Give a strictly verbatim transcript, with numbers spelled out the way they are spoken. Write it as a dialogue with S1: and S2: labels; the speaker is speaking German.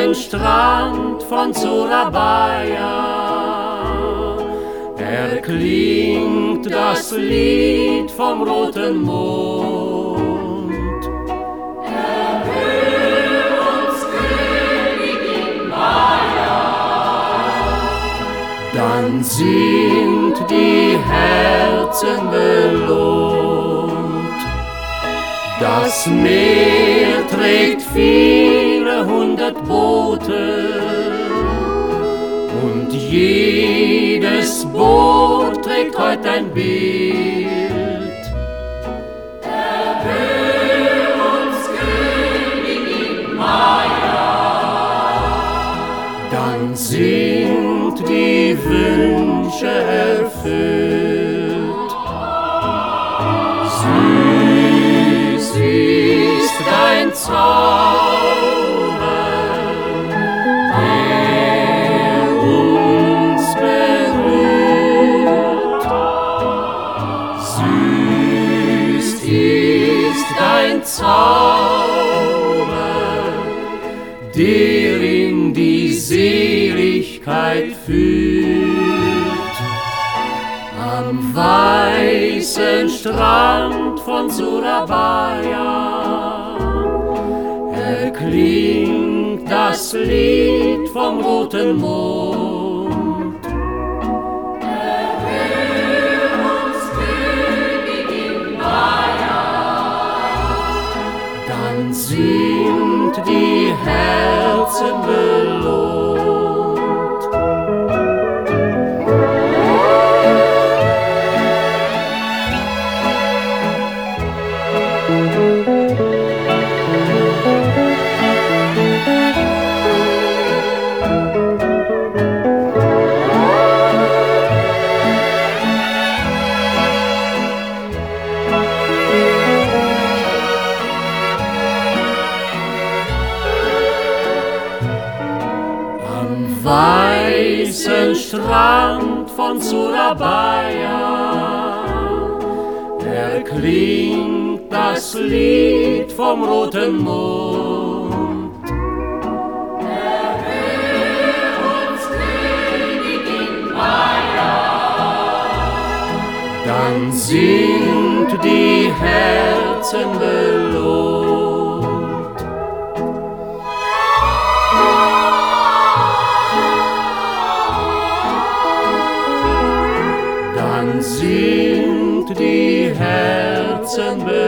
S1: weißen Strand von Surabaya erklingt das Lied vom roten Mond.
S2: Erhöre uns, Königin Maya.
S1: Dann sind die Herzen belohnt. Das Meer trägt viele hundert Boote und jedes Boot trägt heute ein Bild.
S2: Erhöre uns, Königin Maya.
S1: Dann sind die Wünsche erfüllt. Süß ist dein Zauber, der uns berührt. Süß ist dein Zauber, der in die Seligkeit führt. Am weißen Strand von Surabaya erklingt das Lied vom roten Mond.
S2: Erhöre uns, Königin Maya.
S1: Dann sind die Herzen belohnt. Am weißen Strand von Surabaya erklingt das Lied vom roten Mond.
S2: Erhöre uns, Königin Maya.
S1: Dann sind die Herzen belohnt. Dann sind die Herzen belohnt.